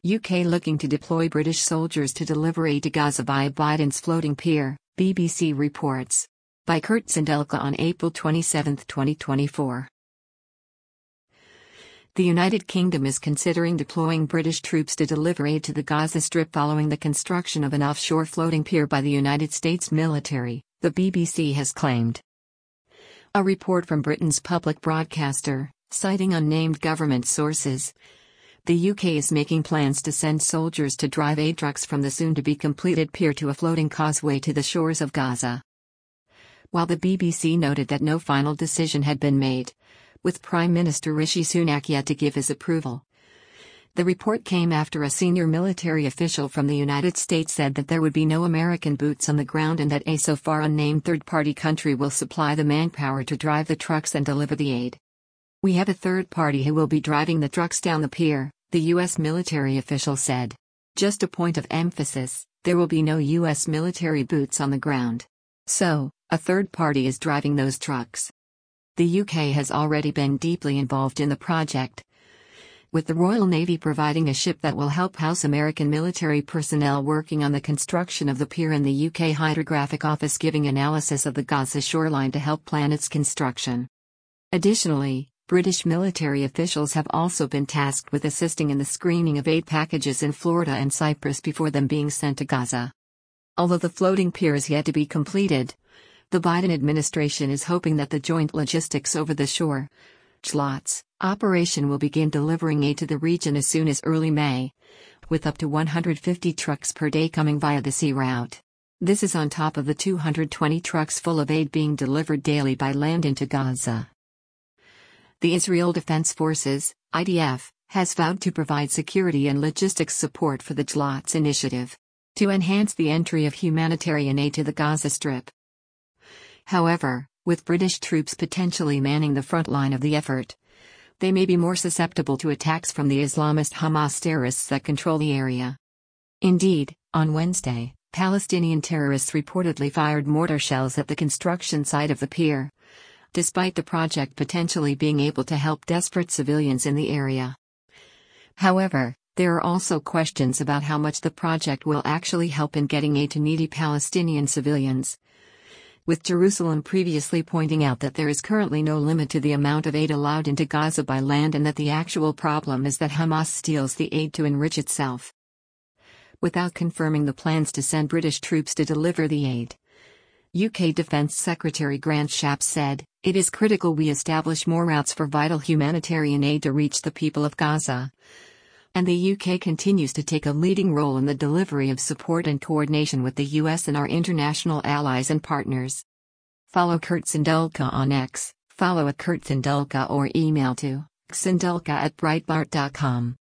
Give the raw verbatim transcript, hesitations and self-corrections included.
U K looking to deploy British soldiers to deliver aid to Gaza via Biden's floating pier, B B C reports. By Kurt Sindelka on April twenty-seventh, twenty twenty-four. The United Kingdom is considering deploying British troops to deliver aid to the Gaza Strip following the construction of an offshore floating pier by the United States military, the B B C has claimed. A report from Britain's public broadcaster, citing unnamed government sources, the U K is making plans to send soldiers to drive aid trucks from the soon-to-be-completed pier to a floating causeway to the shores of Gaza. While the B B C noted that no final decision had been made, with Prime Minister Rishi Sunak yet to give his approval. The report came after a senior military official from the United States said that there would be no American boots on the ground and that a so far unnamed third-party country will supply the manpower to drive the trucks and deliver the aid. "We have a third party who will be driving the trucks down the pier," the U S military official said. "Just a point of emphasis, there will be no U S military boots on the ground. So, a third party is driving those trucks." The U K has already been deeply involved in the project, with the Royal Navy providing a ship that will help house American military personnel working on the construction of the pier and the U K Hydrographic Office giving analysis of the Gaza shoreline to help plan its construction. Additionally, British military officials have also been tasked with assisting in the screening of aid packages in Florida and Cyprus before them being sent to Gaza. Although the floating pier is yet to be completed, the Biden administration is hoping that the Joint Logistics Over the Shore (J LOTS) operation will begin delivering aid to the region as soon as early May, with up to one hundred fifty trucks per day coming via the sea route. This is on top of the two hundred twenty trucks full of aid being delivered daily by land into Gaza. The Israel Defense Forces, I D F, has vowed to provide security and logistics support for the J LOTS initiative to enhance the entry of humanitarian aid to the Gaza Strip. However, with British troops potentially manning the front line of the effort, they may be more susceptible to attacks from the Islamist Hamas terrorists that control the area. Indeed, on Wednesday, Palestinian terrorists reportedly fired mortar shells at the construction site of the pier, despite the project potentially being able to help desperate civilians in the area. However, there are also questions about how much the project will actually help in getting aid to needy Palestinian civilians, with Jerusalem previously pointing out that there is currently no limit to the amount of aid allowed into Gaza by land and that the actual problem is that Hamas steals the aid to enrich itself. Without confirming the plans to send British troops to deliver the aid, U K Defence Secretary Grant Shapps said, "It is critical we establish more routes for vital humanitarian aid to reach the people of Gaza." And the U K continues to take a leading role in the delivery of support and coordination with the U S and our international allies and partners. Follow Kurt Sindelka on X, follow at Kurt Sindelka or email to sindelka at breitbart dot com.